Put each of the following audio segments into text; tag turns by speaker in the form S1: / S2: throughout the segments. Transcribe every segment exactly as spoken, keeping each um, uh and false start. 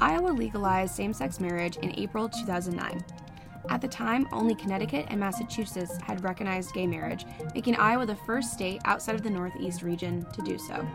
S1: Iowa legalized same-sex marriage in April two thousand nine. At the time, only Connecticut and Massachusetts had recognized gay marriage, making Iowa the first state outside of the Northeast region to do so.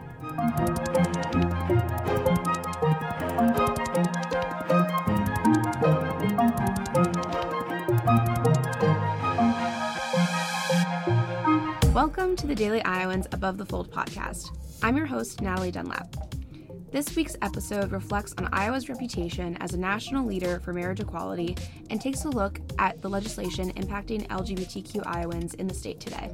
S1: Welcome to the Daily Iowans Above the Fold podcast. I'm your host, Natalie Dunlap. This week's episode reflects on Iowa's reputation as a national leader for marriage equality and takes a look at the legislation impacting L G B T Q Iowans in the state today.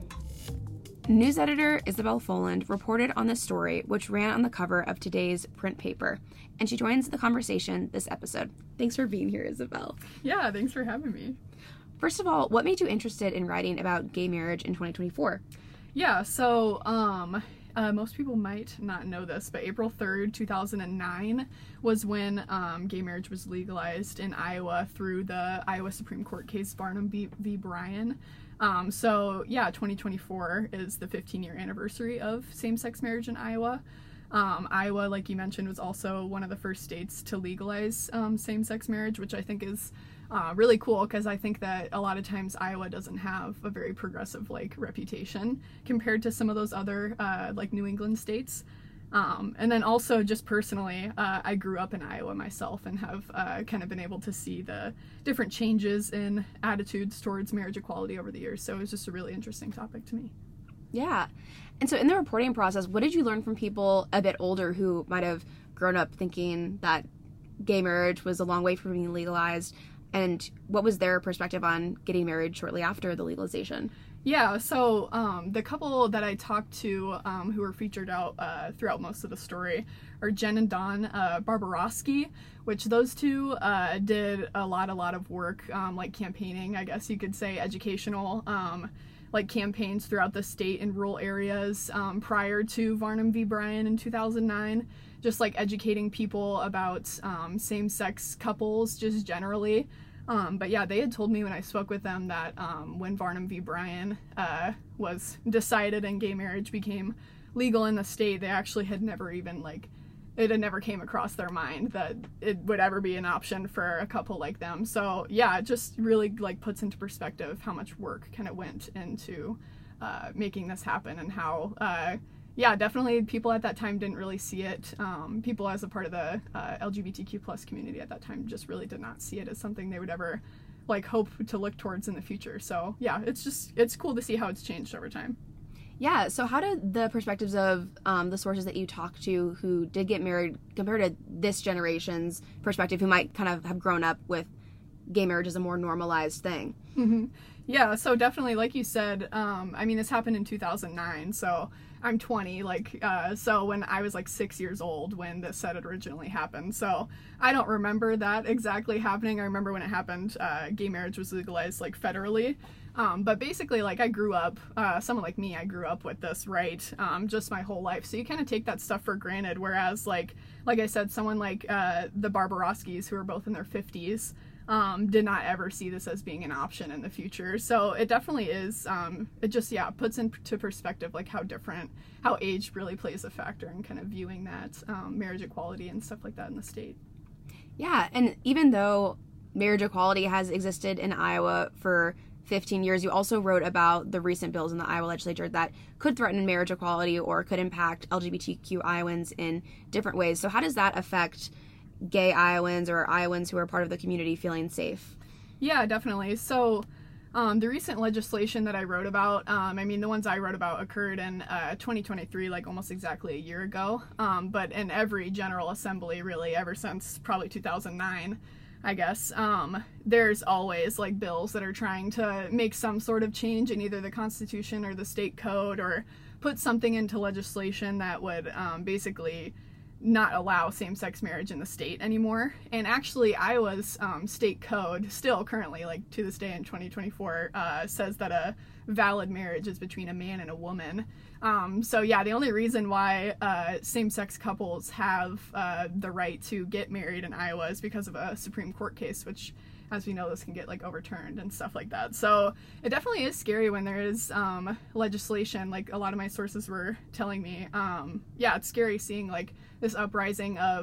S1: News editor Isabel Foland reported on this story, which ran on the cover of today's print paper, and she joins the conversation this episode. Thanks for being here, Isabel.
S2: Yeah, thanks for having me.
S1: First of all, what made you interested in writing about gay marriage in twenty twenty-four?
S2: Yeah, so um, uh, most people might not know this, but April third, two thousand nine was when um, gay marriage was legalized in Iowa through the Iowa Supreme Court case Varnum v. v. Bryan. Um, so yeah, twenty twenty-four is the fifteen-year anniversary of same-sex marriage in Iowa. Um, Iowa, like you mentioned, was also one of the first states to legalize um, same-sex marriage, which I think is uh, really cool because I think that a lot of times Iowa doesn't have a very progressive like reputation compared to some of those other uh, like New England states. Um, and then also just personally, uh, I grew up in Iowa myself and have uh, kind of been able to see the different changes in attitudes towards marriage equality over the years. So it was just a really interesting topic to me.
S1: Yeah. And so in the reporting process, what did you learn from people a bit older who might have grown up thinking that gay marriage was a long way from being legalized? And what was their perspective on getting married shortly after the legalization?
S2: Yeah, so um, the couple that I talked to um, who were featured out uh, throughout most of the story are Jen and Dawn uh, Barbarosky, which those two uh, did a lot, a lot of work, um, like campaigning, I guess you could say, educational um like campaigns throughout the state in rural areas um, prior to Varnum v. Bryan in two thousand nine, just like educating people about um, same-sex couples just generally. Um, but yeah, they had told me when I spoke with them that um, when Varnum v. Bryan uh, was decided and gay marriage became legal in the state, they actually had never even like it had never came across their mind that it would ever be an option for a couple like them. So yeah, it just really like puts into perspective how much work kind of went into uh, making this happen and how, uh, yeah, definitely people at that time didn't really see it. Um, people as a part of the uh, L G B T Q plus community at that time just really did not see it as something they would ever like hope to look towards in the future. So yeah, it's just, it's cool to see how it's changed over time.
S1: Yeah, so how did the perspectives of um, the sources that you talked to who did get married compare to this generation's perspective who might kind of have grown up with gay marriage as a more normalized thing?
S2: Mm-hmm. Yeah, so definitely, like you said, um, I mean, this happened in two thousand nine, so I'm twenty, like, uh, so when I was like six years old when this had originally happened, so I don't remember that exactly happening. I remember when it happened, uh, gay marriage was legalized, like, federally. Um, but basically, like, I grew up, uh, someone like me, I grew up with this, right, um, just my whole life. So you kind of take that stuff for granted, whereas, like, like I said, someone like uh, the Barbaroskys, who are both in their fifties, um, did not ever see this as being an option in the future. So it definitely is, um, it just, yeah, puts into perspective, like, how different, how age really plays a factor in kind of viewing that um, marriage equality and stuff like that in the state.
S1: Yeah, and even though marriage equality has existed in Iowa for fifteen years, you also wrote about the recent bills in the Iowa legislature that could threaten marriage equality or could impact L G B T Q Iowans in different ways. So how does that affect gay Iowans or Iowans who are part of the community feeling safe?
S2: Yeah, definitely. So um, the recent legislation that I wrote about, um, I mean, the ones I wrote about occurred in uh, twenty twenty-three, like almost exactly a year ago. Um, but in every General Assembly, really, ever since probably two thousand nine, I guess, um, there's always like bills that are trying to make some sort of change in either the Constitution or the state code or put something into legislation that would um, basically not allow same-sex marriage in the state anymore. And actually Iowa's um, state code still currently, like to this day in twenty twenty-four, uh, says that a valid marriage is between a man and a woman. Um, so yeah, the only reason why uh, same-sex couples have uh, the right to get married in Iowa is because of a Supreme Court case, which, as we know, this can get like overturned and stuff like that. So it definitely is scary when there is um, legislation, like a lot of my sources were telling me. Um, yeah, it's scary seeing like this uprising of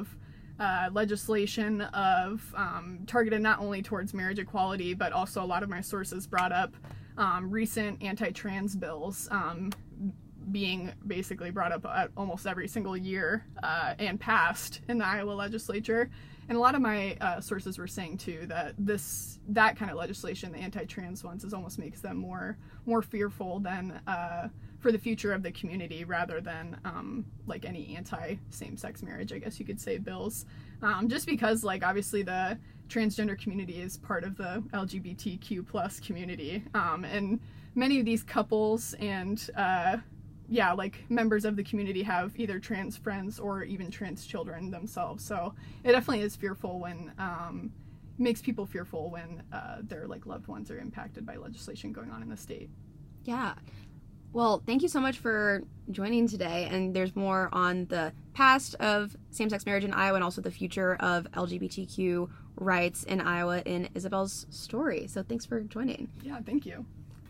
S2: uh, legislation of um, targeted not only towards marriage equality, but also a lot of my sources brought up um, recent anti-trans bills um, being basically brought up at almost every single year uh, and passed in the Iowa legislature. And a lot of my uh, sources were saying too that this that kind of legislation, the anti-trans ones, is almost makes them more more fearful than uh, for the future of the community, rather than um, like any anti-same-sex marriage, I guess you could say, bills. Um, just because, like, obviously the transgender community is part of the L G B T Q plus community, um, and many of these couples and uh, yeah, like members of the community have either trans friends or even trans children themselves. So it definitely is fearful when, um, makes people fearful when uh, their like loved ones are impacted by legislation going on in the state.
S1: Yeah. Well, thank you so much for joining today. And there's more on the past of same-sex marriage in Iowa and also the future of L G B T Q rights in Iowa in Isabel's story. So thanks for joining.
S2: Yeah, thank you.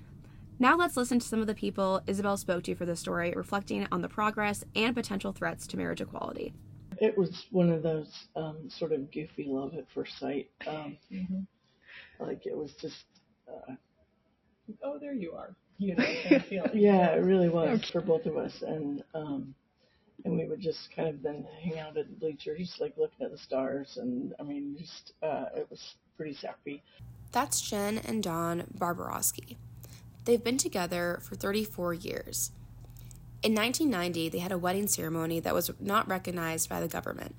S1: Now let's listen to some of the people Isabel spoke to for the story, reflecting on the progress and potential threats to marriage equality.
S3: It was one of those um, sort of goofy love at first sight. Um, mm-hmm. Like it was just, uh,
S4: oh, there you are. You know, kind of feeling.
S3: Yeah, it really was okay. For both of us, and um, and we would just kind of then hang out at the bleachers, like looking at the stars, and I mean, just uh, it was pretty sappy.
S1: That's Jen and Dawn Barbarowski. They've been together for thirty-four years. In nineteen ninety, they had a wedding ceremony that was not recognized by the government.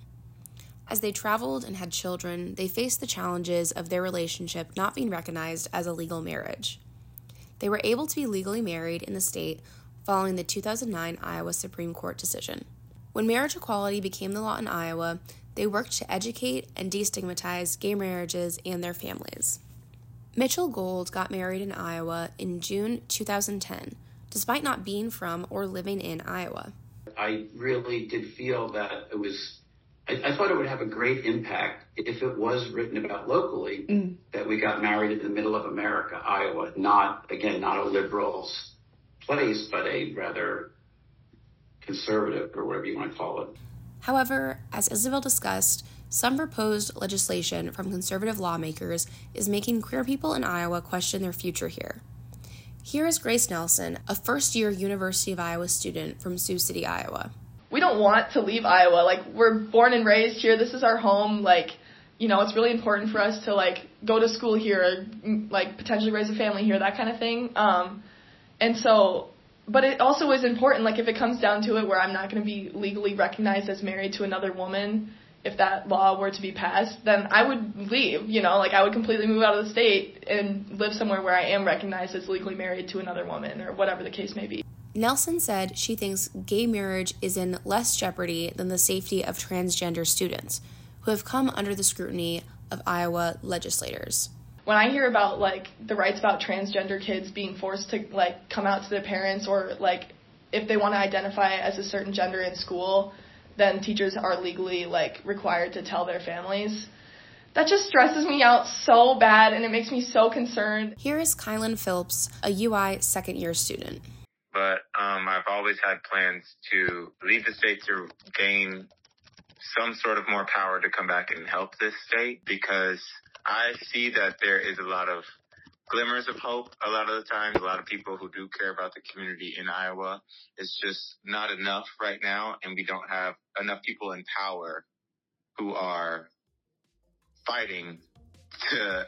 S1: As they traveled and had children, they faced the challenges of their relationship not being recognized as a legal marriage. They were able to be legally married in the state following the two thousand nine Iowa Supreme Court decision. When marriage equality became the law in Iowa, they worked to educate and destigmatize gay marriages and their families. Mitchell Gold got married in Iowa in June two thousand ten, despite not being from or living in Iowa.
S5: I really did feel that it was, I, I thought it would have a great impact if it was written about locally, mm. that we got married in the middle of America, Iowa, not, again, not a liberal's place, but a rather conservative, or whatever you want to call it.
S1: However, as Isabel discussed, some proposed legislation from conservative lawmakers is making queer people in Iowa question their future here. Here is Grace Nelson, a first-year University of Iowa student from Sioux City, Iowa.
S6: We don't want to leave Iowa. Like, we're born and raised here. This is our home. Like, you know, it's really important for us to, like, go to school here, like, potentially raise a family here, that kind of thing. Um, and so, but it also is important, like, if it comes down to it where I'm not going to be legally recognized as married to another woman, if that law were to be passed, then I would leave, you know, like I would completely move out of the state and live somewhere where I am recognized as legally married to another woman or whatever the case may be.
S1: Nelson said she thinks gay marriage is in less jeopardy than the safety of transgender students who have come under the scrutiny of Iowa legislators.
S6: When I hear about, like, the rights about transgender kids being forced to, like, come out to their parents or, like, if they want to identify as a certain gender in school, then teachers are legally, like, required to tell their families. That just stresses me out so bad, and it makes me so concerned.
S1: Here is Kylan Phillips, a U I second-year student.
S7: But um, I've always had plans to leave the state to gain some sort of more power to come back and help this state, because I see that there is a lot of glimmers of hope a lot of the times. A lot of people who do care about the community in Iowa. It's just not enough right now, and we don't have enough people in power who are fighting to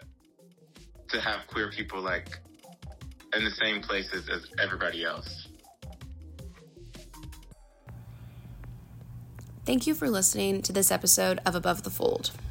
S7: to have queer people like in the same places as everybody else.
S1: Thank you for listening to this episode of Above the Fold.